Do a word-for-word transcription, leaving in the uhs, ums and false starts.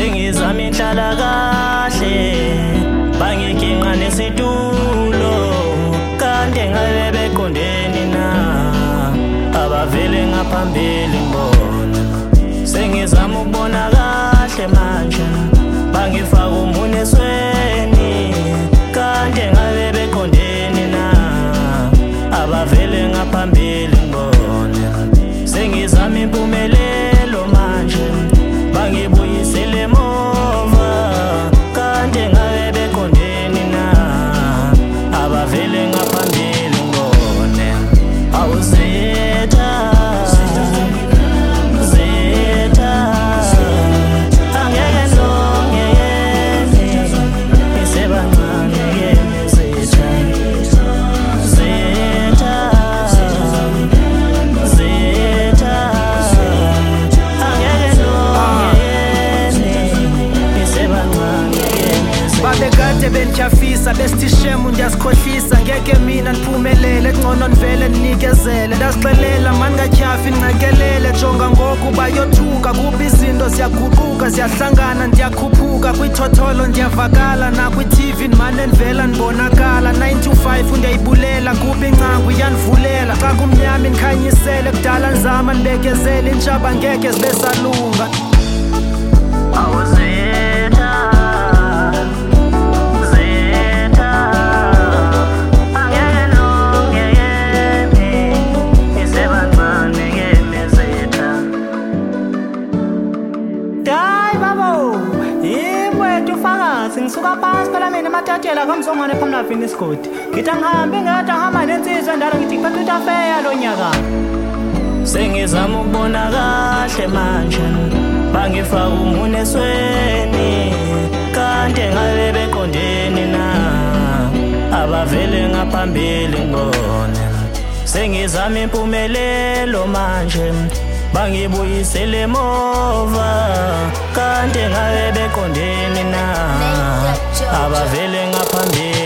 sengizama inhlala kahle bangiginqa nesitulo kanti ngabe beqondeni na abavele ngaphambili ngibona sengizama ukubona kahle manje bangifaka umunwe esweni kanti ngabe beqondeni na abavele ngaphambili ngibona sengizama impumelelo manje bangibuyisele emuva kanti ngabe beqondeni na abavele ngaphambili ngibona awuzetha Kade benjafisa besithishemu ndiyasikhohlisa ngeke mina niphumelele ngcono nivele nikezele ndasixelela mani ngatyhafi ncakelele jonga ngoku bayothuka kuba izinto ziyaguquka ziyahlangana ndiyakhuphuka kwithotholo ndiyavakala nakwi-T V ndimane ndivela ndibonakala nine to five undiyayibulela kuba ingcangu iyandivulela xa kumnyama indikhanyisele kudala ndizama ndibekezele intshaba ngeke zibe salunga ngisuka phansi phela mina emathathela kamzongwane phambili navini isigodi ngithi angihambi ngedwa ngihamba nensizwa endala ngithi ngiphethe ukuthi afeya lo nyaka sengizama ukubona kahle manje bangifaka umunwe esweni kanti ngabe beqondeni na abavele ngaphambili ngibona sengizama impumelelo manje bangibuyisele emuva kanti ngabe beqondeni na abavele ngaphambili